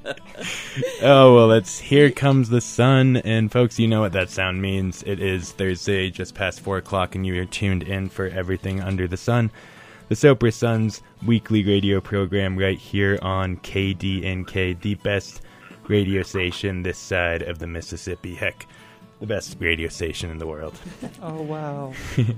Oh, well, it's Here Comes the Sun, and folks, you know what that sound means. It is Thursday, just past 4 o'clock, and you are tuned in for Everything Under the Sun, the Sopra Sun's weekly radio program right here on KDNK, the best radio station this side of the Mississippi. Heck, the best radio station in the world. Oh, wow.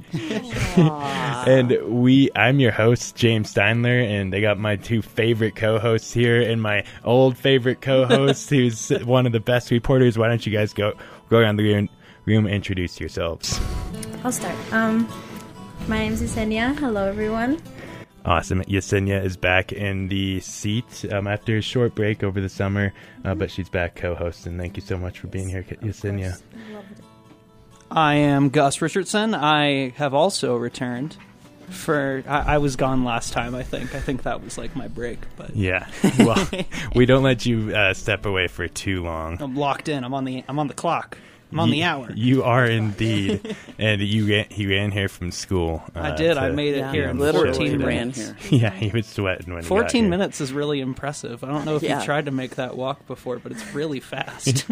And I'm your host, James Steinler, and I got my two favorite co-hosts here, and my old favorite co-host, who's one of the best reporters. Why don't you guys go around the room and introduce yourselves? I'll start. My name's Yesenia. Hello, everyone. Awesome. Yesenia is back in the seat after a short break over the summer, but she's back co-hosting. Thank you so much for being here, Yesenia. I am Gus Richardson. I have also returned. I was gone last time, I think. I think that was like my break. But yeah. Well, we don't let you step away for too long. I'm locked in. I'm on the clock. I'm on the hour. You are indeed. And he ran here from school. I did. I made it here in 14 minutes. Yeah, he was sweating when 14 minutes is really impressive. I don't know if you've tried to make that walk before, but it's really fast.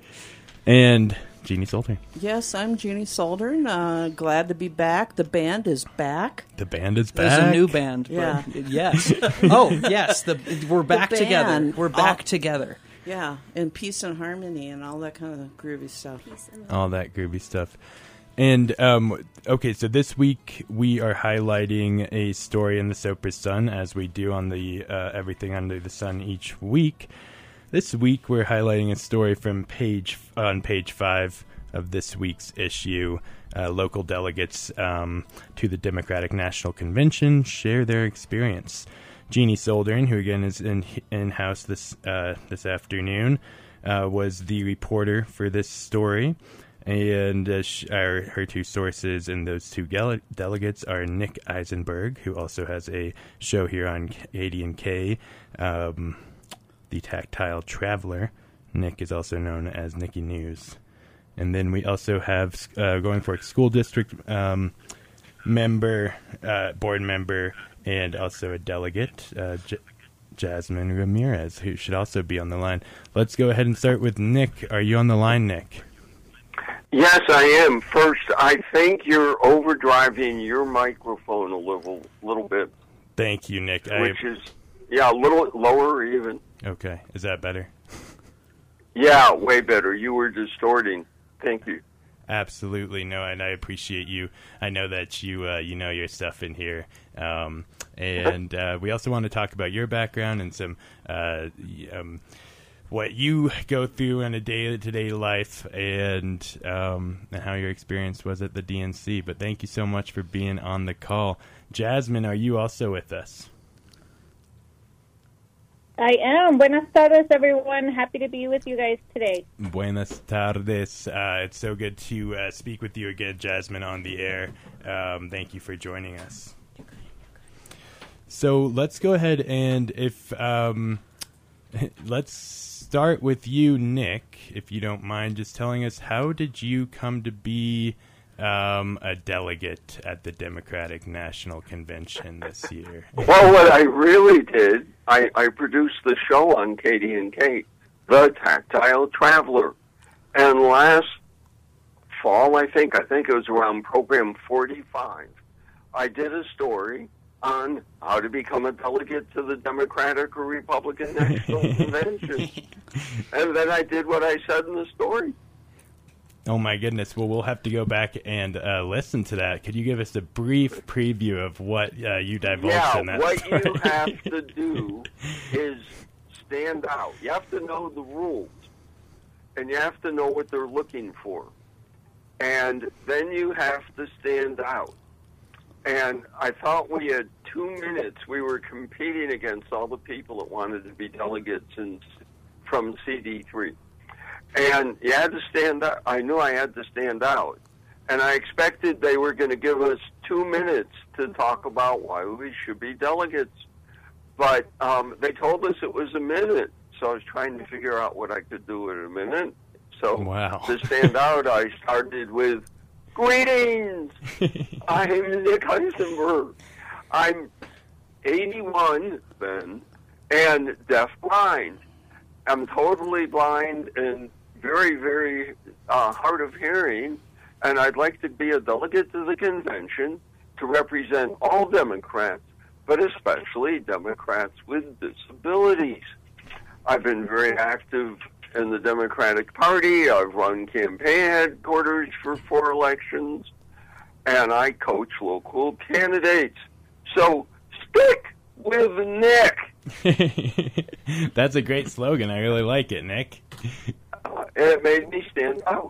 And Jeannie Soldern. Yes, I'm Jeannie Soldern. Glad to be back. The band is back. The band is back? There's a new band. Yeah. Yes. Oh, yes. We're back together. We're back together. Yeah, and peace and harmony and all that kind of groovy stuff. All that groovy stuff. And, okay, so this week we are highlighting a story in the Sopra Sun, as we do on the Everything Under the Sun each week. This week we're highlighting a story from page 5 of this week's issue. Local delegates to the Democratic National Convention share their experience. Jeannie Soldern, who again is in-house this afternoon, was the reporter for this story. And her two sources and those two delegates are Nick Eisenberg, who also has a show here on KDNK, The Tactile Traveler. Nick is also known as Nicky News. And then we also have, going for a school district member, board member, and also a delegate, Jasmine Ramirez, who should also be on the line. Let's go ahead and start with Nick. Are you on the line, Nick? Yes, I am. First, I think you're overdriving your microphone a little bit. Thank you, Nick. Which is, a little lower even. Okay. Is that better? Yeah, way better. You were distorting. Thank you. Absolutely. No, and I appreciate you. I know that you know your stuff in here. And we also want to talk about your background and some what you go through in a day-to-day life and how your experience was at the DNC. But thank you so much for being on the call. Jasmine, are you also with us? I am. Buenas tardes, everyone. Happy to be with you guys today. Buenas tardes. It's so good to speak with you again, Jasmine, on the air. Thank you for joining us. So let's go ahead and let's start with you, Nick, if you don't mind just telling us, how did you come to be a delegate at the Democratic National Convention this year? Well, what I really did, I produced the show on KDNK, The Tactile Traveler. And last fall, I think it was around program 45, I did a story on how to become a delegate to the Democratic or Republican National Convention. And then I did what I said in the story. Oh, my goodness. Well, we'll have to go back and listen to that. Could you give us a brief preview of what you divulged in that what story? You have to do is stand out. You have to know the rules, and you have to know what they're looking for. And then you have to stand out. And I thought we had 2 minutes. We were competing against all the people that wanted to be delegates from CD3. And you had to stand out. I knew I had to stand out. And I expected they were going to give us 2 minutes to talk about why we should be delegates. But they told us it was a minute. So I was trying to figure out what I could do in a minute. So to stand out, I started with, "Greetings! I'm Nick Eisenberg. I'm 81 then and deafblind. am totally blind and very, very hard of hearing, and I'd like to be a delegate to the convention to represent all Democrats, but especially Democrats with disabilities. I've been very active in the Democratic Party. I've run campaign headquarters for 4 elections, and I coach local candidates. So stick with Nick. That's a great slogan. I really like it, Nick. It made me stand out.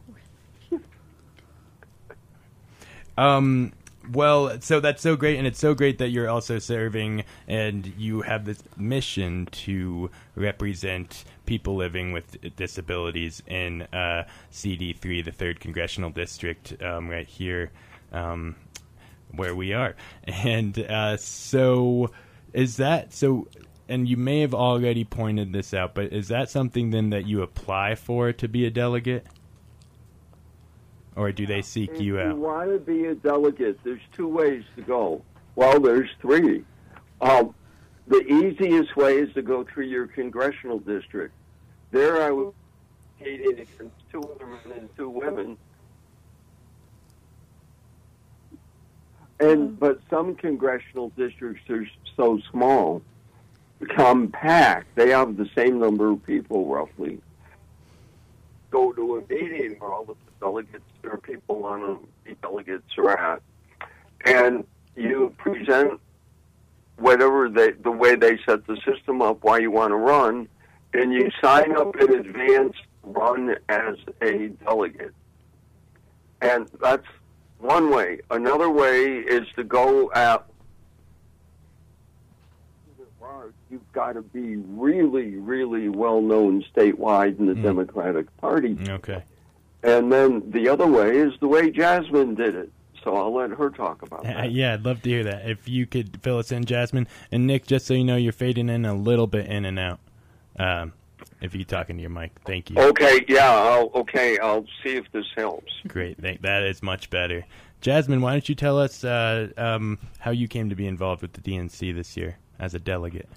Well, so that's so great, and it's so great that you're also serving, and you have this mission to represent people living with disabilities in CD3, the 3rd Congressional District, right here where we are. And so is that so? And you may have already pointed this out, but is that something then that you apply for to be a delegate? Or do they seek you If out? you want to be a delegate, there's 2 ways to go. Well, there's 3. The easiest way is to go through your congressional district. There I was competing against 2 women and 2 women. But some congressional districts are so small, compact, they have the same number of people roughly. Go to a meeting where all the delegates or people want to be delegates are at, and you present whatever the way they set the system up, why you want to run, and you sign up in advance, run as a delegate. And that's one way. Another way is to go at, you've got to be really, really well-known statewide in the Democratic Party. Okay. And then the other way is the way Jasmine did it. So I'll let her talk about that. Yeah, I'd love to hear that. If you could fill us in, Jasmine. And Nick, just so you know, you're fading in a little bit in and out. If you talk into your mic. Thank you. Okay, yeah, I'll see if this helps. Great. That is much better. Jasmine, why don't you tell us how you came to be involved with the DNC this year as a delegate?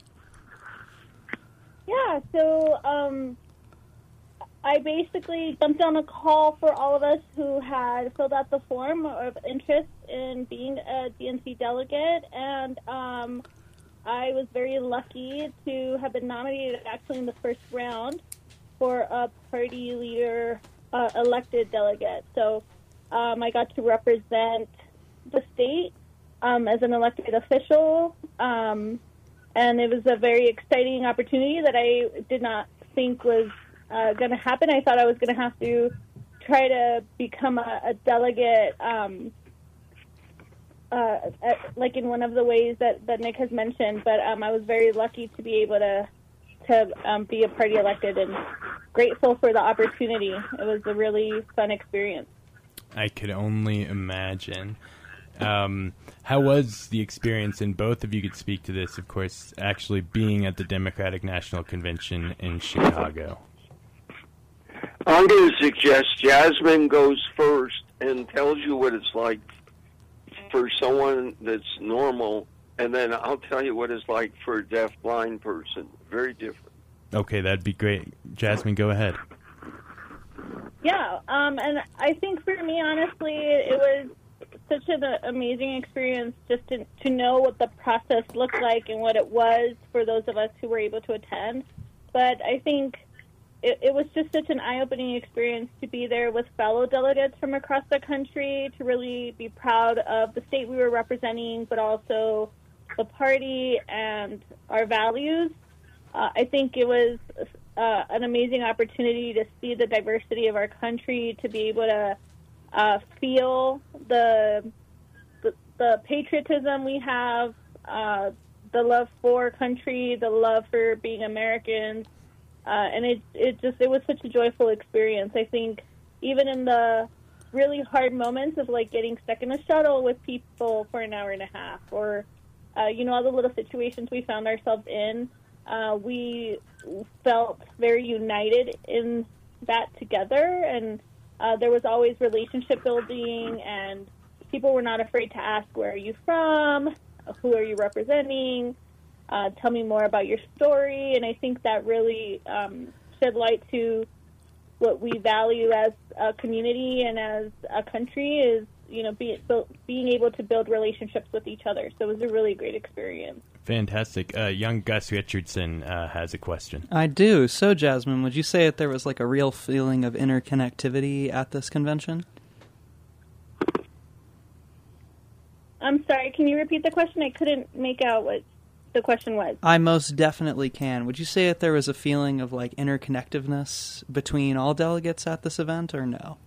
Yeah, so I basically jumped on a call for all of us who had filled out the form of interest in being a DNC delegate, and I was very lucky to have been nominated actually in the first round for a party leader elected delegate. So I got to represent the state as an elected official, and it was a very exciting opportunity that I did not think was going to happen. I thought I was going to have to try to become a delegate, like in one of the ways that Nick has mentioned. But I was very lucky to be able to be a party elected, and grateful for the opportunity. It was a really fun experience. I could only imagine. How was the experience, and both of you could speak to this, of course, actually being at the Democratic National Convention in Chicago? I'm going to suggest Jasmine goes first and tells you what it's like for someone that's normal, and then I'll tell you what it's like for a deaf-blind person. Very different. Okay, that'd be great. Jasmine, go ahead. Yeah, and I think for me, honestly, it was such an amazing experience just to know what the process looked like and what it was for those of us who were able to attend. But I think it was just such an eye-opening experience to be there with fellow delegates from across the country, to really be proud of the state we were representing, but also the party and our values. I think it was an amazing opportunity to see the diversity of our country, to be able to feel the patriotism we have, the love for country, the love for being Americans, and it was such a joyful experience. I think even in the really hard moments of like getting stuck in a shuttle with people for an hour and a half, or all the little situations we found ourselves in, we felt very united in that together, and there was always relationship building, and people were not afraid to ask, where are you from? Who are you representing? Tell me more about your story. And I think that really shed light to what we value as a community and as a country is, being able to build relationships with each other. So it was a really great experience. Fantastic. Young Gus Richardson has a question. I do. So, Jasmine, would you say that there was like a real feeling of interconnectivity at this convention? I'm sorry, can you repeat the question? I couldn't make out what the question was. I most definitely can. Would you say that there was a feeling of like interconnectiveness between all delegates at this event, or no?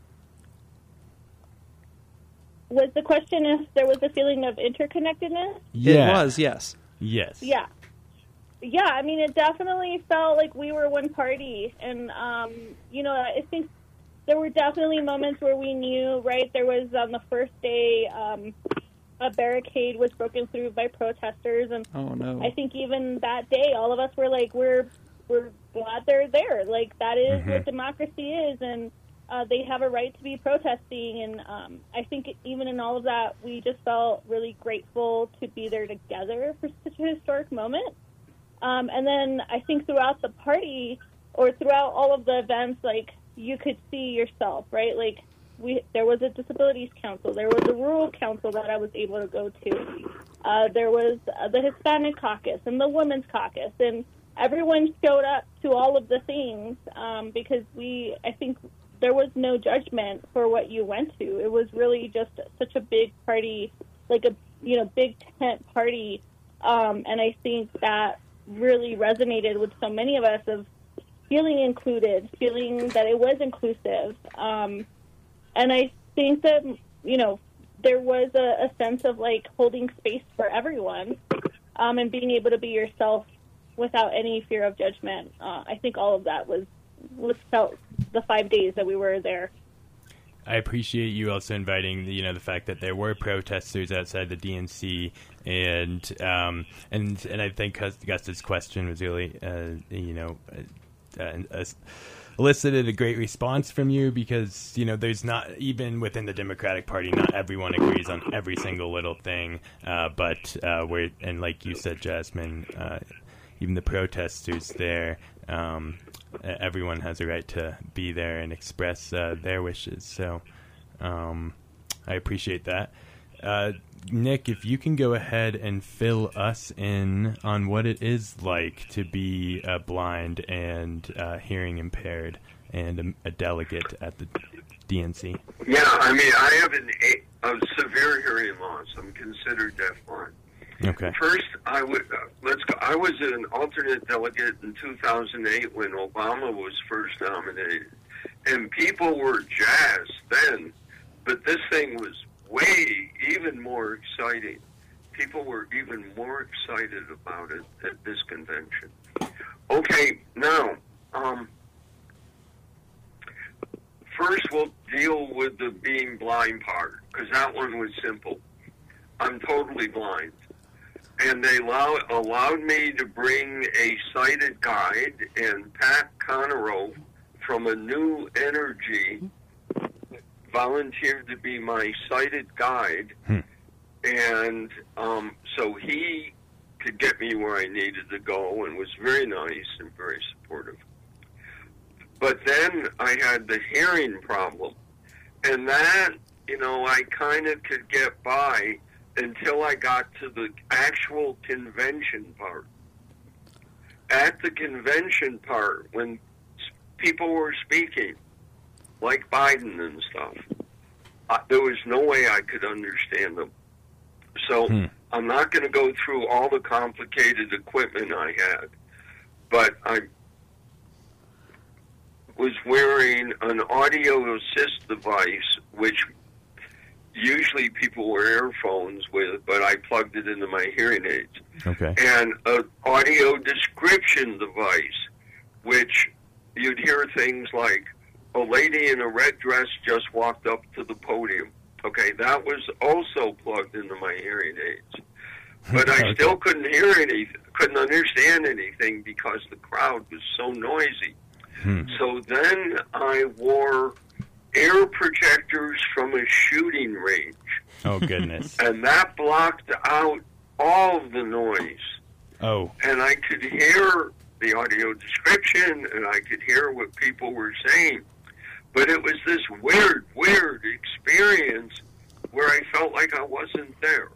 Was the question if there was a feeling of interconnectedness? Yeah. It was, yes. Yes. Yeah. Yeah, I mean, it definitely felt like we were one party. And, I think there were definitely moments where we knew, right? There was, on the first day, a barricade was broken through by protesters. And oh, no. I think even that day, all of us were like, we're glad they're there. Like, that is what democracy is. And they have a right to be protesting, and I think even in all of that, we just felt really grateful to be there together for such a historic moment. And then I think throughout the party, or throughout all of the events, like, you could see yourself, right? Like, there was a disabilities council, there was a rural council that I was able to go to, there was the Hispanic caucus and the women's caucus, and everyone showed up to all of the things because I think there was no judgment for what you went to. It was really just such a big party, like a big tent party, and I think that really resonated with so many of us of feeling included, feeling that it was inclusive, and I think that there was a sense of like holding space for everyone, and being able to be yourself without any fear of judgment. I think all of that was felt the 5 days that we were there. I appreciate you also inviting the fact that there were protesters outside the DNC, and I think Gus's question was really elicited a great response from you, because there's not, even within the Democratic Party, not everyone agrees on every single little thing, but we're, and like you said, Jasmine, even the protesters there, everyone has a right to be there and express their wishes. So I appreciate that. Nick, if you can go ahead and fill us in on what it is like to be blind and hearing impaired and a delegate at the DNC. Yeah, I mean, I have a severe hearing loss. I'm considered deafblind. Okay. First, I was an alternate delegate in 2008 when Obama was first nominated, and people were jazzed then, but this thing was even more exciting. People were even more excited about it at this convention. Okay, now, first we'll deal with the being blind part, because that one was simple. I'm totally blind. And they allowed me to bring a sighted guide, and Pat Connerow from A New Energy volunteered to be my sighted guide. And so he could get me where I needed to go, and was very nice and very supportive. But then I had the hearing problem, and that, I kind of could get by until I got to the actual convention part. At the convention part, when people were speaking, like Biden and stuff, there was no way I could understand them. So I'm not going to go through all the complicated equipment I had, but I was wearing an audio assist device, which usually people wear earphones with, but I plugged it into my hearing aids. Okay. And an audio description device, which you'd hear things like, a lady in a red dress just walked up to the podium. Okay, that was also plugged into my hearing aids. But I still couldn't understand anything because the crowd was so noisy. So then I wore air projectors from a shooting range. Oh, goodness. And that blocked out all of the noise. Oh. And I could hear the audio description, and I could hear what people were saying. But it was this weird experience where I felt like I wasn't there.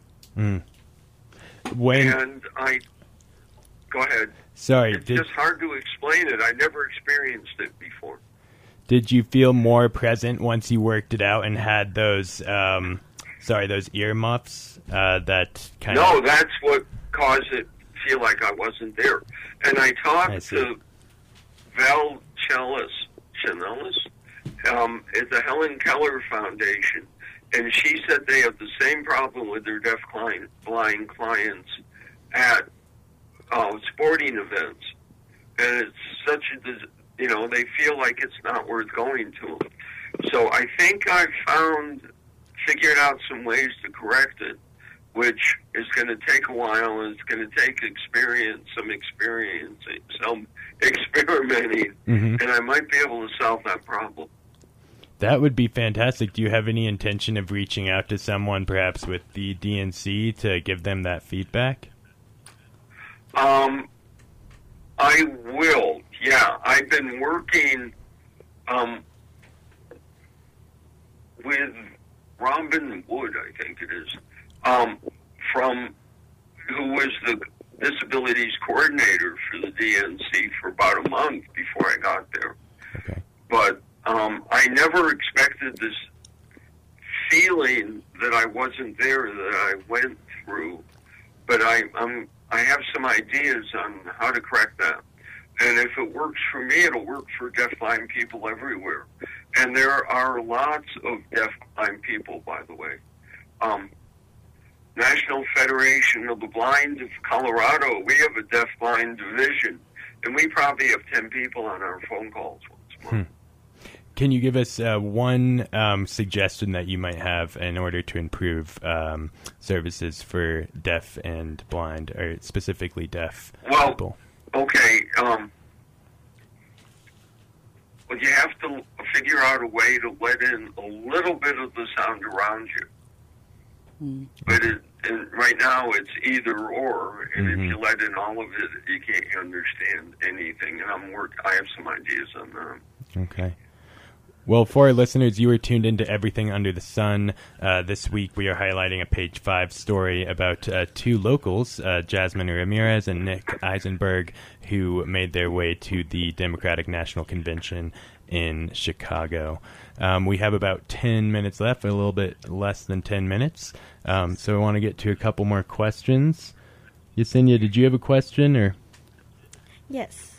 And go ahead. Sorry. It's just hard to explain it. I never experienced it before. Did you feel more present once you worked it out and had those, those earmuffs that kind of... No, that's what caused it to feel like I wasn't there. And I talked to Val Chanellis at the Helen Keller Foundation, and she said they have the same problem with their deaf-blind clients at sporting events. And it's such a, they feel like it's not worth going to them. So I think I've figured out some ways to correct it, which is going to take a while, and it's going to take some experimenting, and I might be able to solve that problem. That would be fantastic. Do you have any intention of reaching out to someone, perhaps with the DNC, to give them that feedback? I will, yeah. I've been working with Robin Wood, I think it is, who was the disabilities coordinator for the DNC for about a month before I got there. Okay. But I never expected this feeling that I wasn't there that I went through. But I have some ideas on how to correct that. And if it works for me, it'll work for deafblind people everywhere. And there are lots of deafblind people, by the way. National Federation of the Blind of Colorado, we have a deafblind division, and we probably have 10 people on our phone calls once a month. Can you give us one suggestion that you might have in order to improve services for deaf and blind, or specifically deaf people? Okay. Well, you have to figure out a way to let in a little bit of the sound around you. But right now it's either or, and if you let in all of it, you can't understand anything. And I have some ideas on that. Okay. Well, for our listeners, you are tuned into Everything Under the Sun. This week we are highlighting a Page 5 story about two locals, Jasmine Ramirez and Nick Eisenberg, who made their way to the Democratic National Convention in Chicago. We have about 10 minutes left, a little bit less than 10 minutes. So I want to get to a couple more questions. Yesenia, did you have a question? Or? Yes.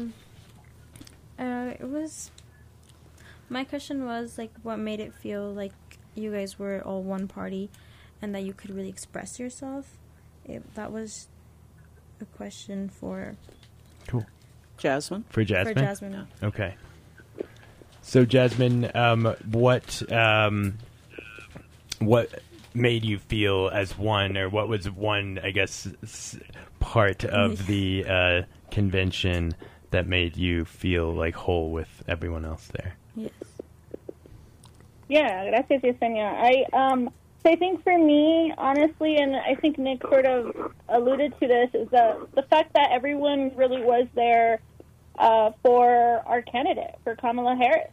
My question was, what made it feel like you guys were all one party and that you could really express yourself? That was a question for... Cool. Jasmine? For Jasmine? For Jasmine. Okay. So, Jasmine, what made you feel as one, or what was one, I guess, part of the convention that made you feel like whole with everyone else there? Yes. Yeah, gracias, Yesenia. I think for me, honestly, and I think Nick sort of alluded to this, is the fact that everyone really was there for our candidate, for Kamala Harris.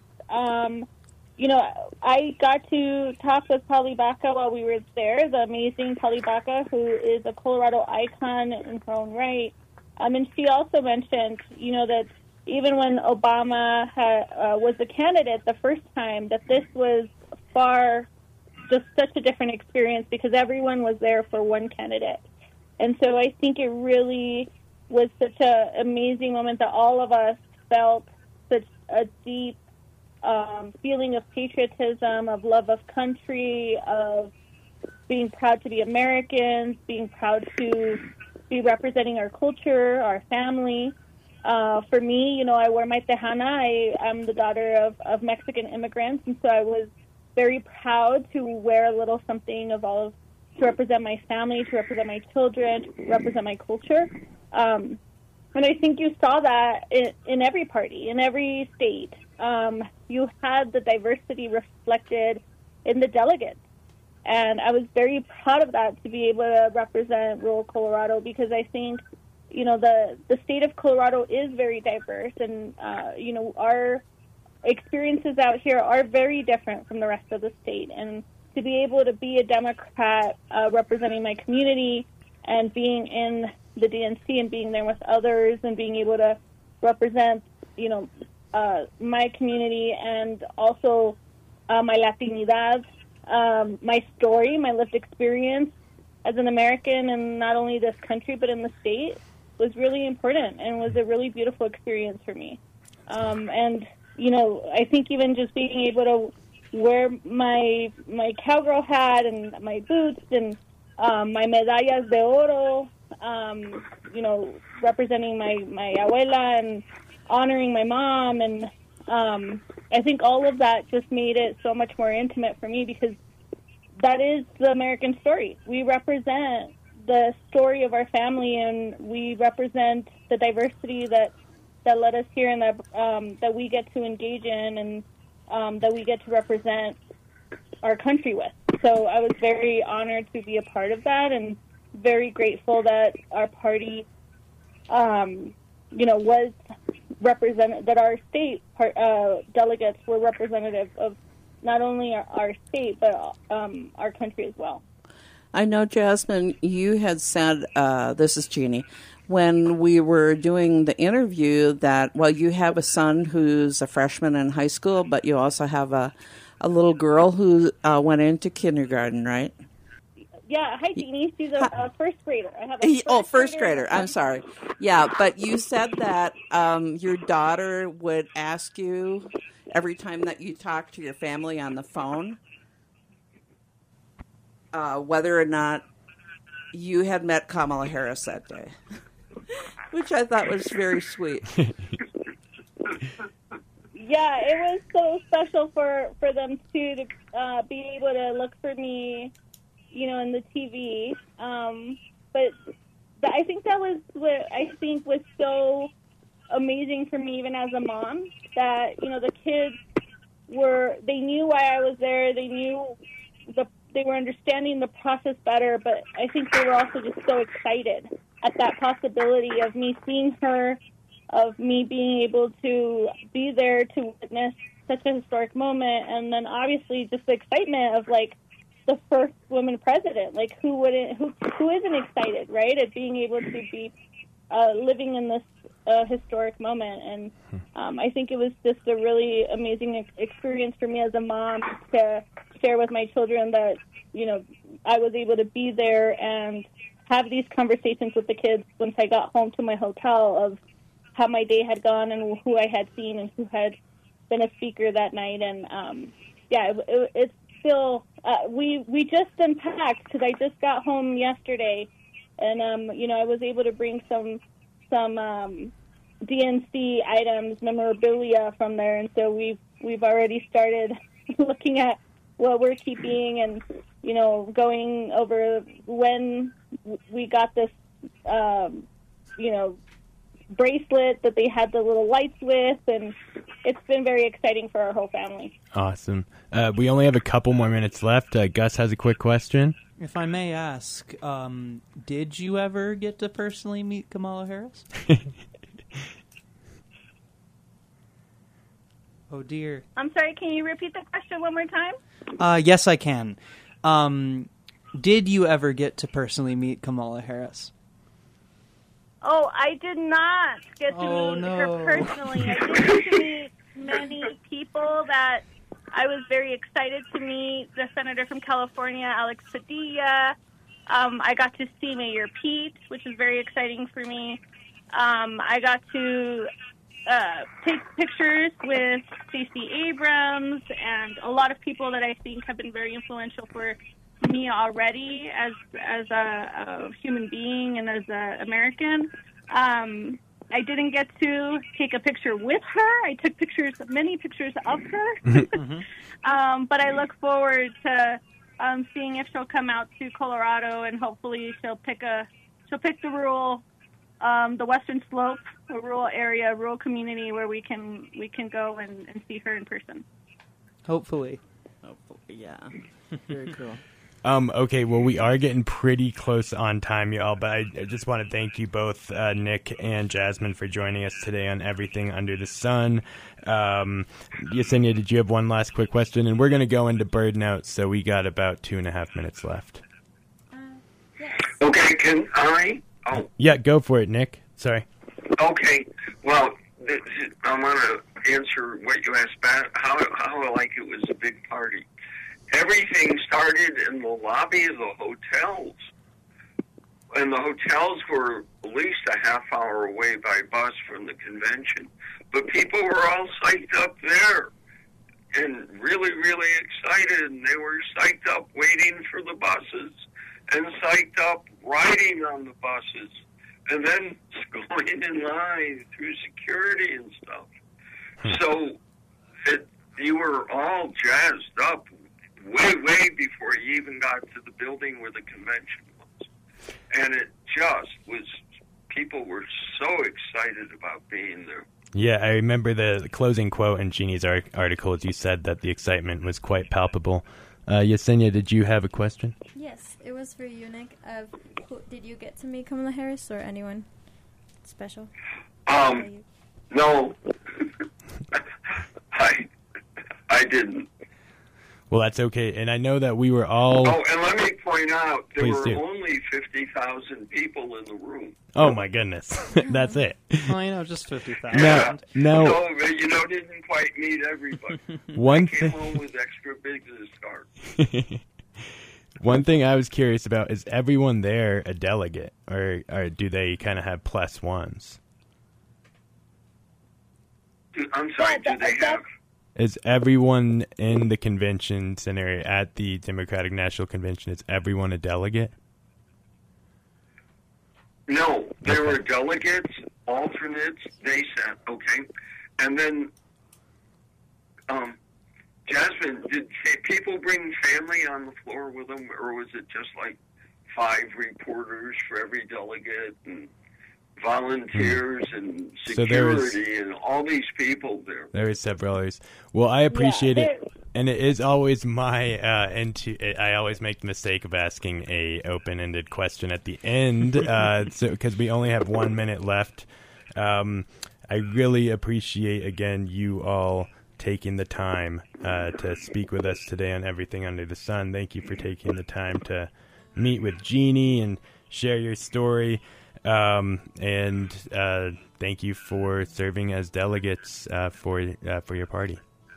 I got to talk with Polly Baca while we were there, the amazing Polly Baca, who is a Colorado icon in her own right. And she also mentioned, that even when Obama was the candidate the first time, that this was just such a different experience because everyone was there for one candidate. And so I think it really was such an amazing moment that all of us felt such a deep feeling of patriotism, of love of country, of being proud to be Americans, being proud to be representing our culture, our family. For me, I wear my tejana. I'm the daughter of Mexican immigrants, and so I was very proud to wear a little something to represent my family, to represent my children, to represent my culture. And I think you saw that in every party, in every state. You had the diversity reflected in the delegates. And I was very proud of that, to be able to represent rural Colorado, because I think the state of Colorado is very diverse, and our experiences out here are very different from the rest of the state. And to be able to be a Democrat representing my community and being in the DNC and being there with others and being able to represent, my community and also my Latinidad, my story, my lived experience as an American in not only this country but in the state was really important and was a really beautiful experience for me. And I think even just being able to wear my cowgirl hat and my boots and my medallas de oro, representing my abuela and honoring my mom, and I think all of that just made it so much more intimate for me, because that is the American story. We represent the story of our family, and we represent the diversity that led us here, and that we get to engage in, and that we get to represent our country with. So I was very honored to be a part of that, and very grateful that our party, was represented, that our state delegates were representative of not only our state, but our country as well. I know, Jasmine, you had said, this is Jeannie, when we were doing the interview that, well, you have a son who's a freshman in high school, but you also have a little girl who went into kindergarten, right? Yeah, hi, Jeannie. She's a first grader. I have a first grader. I'm sorry. Yeah, but you said that your daughter would ask you every time that you talk to your family on the phone whether or not you had met Kamala Harris that day, which I thought was very sweet. Yeah, it was so special for them too to be able to look for me, in the TV. But I think that was what I think was so amazing for me, even as a mom, that the kids they knew why I was there. They knew they were understanding the process better, but I think they were also just so excited at that possibility of me seeing her, of me being able to be there to witness such a historic moment, and then obviously just the excitement of the first woman president. Who isn't excited, right, at being able to be living in this historic moment? And I think it was just a really amazing experience for me as a mom to share with my children that I was able to be there and have these conversations with the kids once I got home to my hotel of how my day had gone and who I had seen and who had been a speaker that night. And it's still we just unpacked, because I just got home yesterday, and I was able to bring some DNC items, memorabilia from there, and so we've already started looking at what we're keeping, and going over when we got this bracelet that they had the little lights with, and it's been very exciting for our whole family. Awesome. We only have a couple more minutes left. Gus has a quick question. If I may ask, did you ever get to personally meet Kamala Harris? Oh, dear. I'm sorry, can you repeat the question one more time? Yes, I can. Did you ever get to personally meet Kamala Harris? Oh, I did not get to meet her personally. I did get to meet many people that I was very excited to meet. The senator from California, Alex Padilla. I got to see Mayor Pete, which was very exciting for me. I got to take pictures with Stacey Abrams and a lot of people that I think have been very influential for me already as a human being and as an American. I didn't get to take a picture with her. I took many pictures of her. But I look forward to seeing if she'll come out to Colorado, and hopefully she'll pick the Western Slope, a rural area, a rural community where we can go and see her in person. Hopefully, yeah. Very cool. Okay, well, we are getting pretty close on time, y'all, but I just want to thank you both, Nick and Jasmine, for joining us today on Everything Under the Sun. Yesenia, did you have one last quick question? And we're going to go into bird notes, so we got about 2.5 minutes left. Yes. Okay, can I? Oh, Yeah, go for it, Nick. Sorry. okay. Well, I want to answer what you asked about how like it was a big party. Everything started in the lobby of the hotels. And the hotels were at least a half hour away by bus from the convention. But people were all psyched up there and really, really excited. And they were psyched up waiting for the buses and psyched up riding on the buses and then going in line through security and stuff. So you were all jazzed up way before you even got to the building where the convention was. And it just was, people were so excited about being there. Yeah, I remember the closing quote in Jeannie's article. You said that the excitement was quite palpable. Yesenia, did you have a question? Yes, it was for you, Nick. Did you get to meet Kamala Harris or anyone special? No, I didn't. Well, that's okay. And I know that we were all... Oh, and let me point out, there Please were do. only 50,000 people in the room. Oh, my goodness. That's it. Well, just 50,000. No. So, didn't quite meet everybody. One Came thing... home with extra business cards. One thing I was curious about, is everyone there a delegate? Or do they kind of have plus ones? I'm sorry, do they have... Is everyone in the convention center at the Democratic National Convention, is everyone a delegate? No, there Okay. were delegates, alternates, they said, okay. And then, Jasmine, did people bring family on the floor with them, or was it just like 5 reporters for every delegate and volunteers and So there was- security and all these people there? There is several others. Well, I appreciate it. And it is always my, I always make the mistake of asking a open-ended question at the end, because we only have 1 minute left. I really appreciate, again, you all taking the time to speak with us today on Everything Under the Sun. Thank you for taking the time to meet with Jeannie and share your story. And thank you for serving as delegates for your party.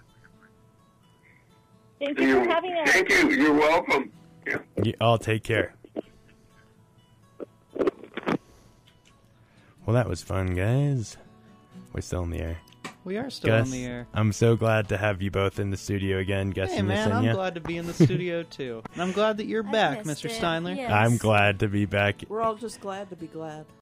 Thank you for having us. Thank you. You're welcome. Yeah. You all take care. Well, that was fun, guys. We're still in the air. We are still Gus, on the air. I'm so glad to have you both in the studio again, Gus Hey, and man, Yesenia. I'm glad to be in the studio, too. And I'm glad that you're I back, missed Mr. it. Steinler. Yes. I'm glad to be back. We're all just glad to be glad.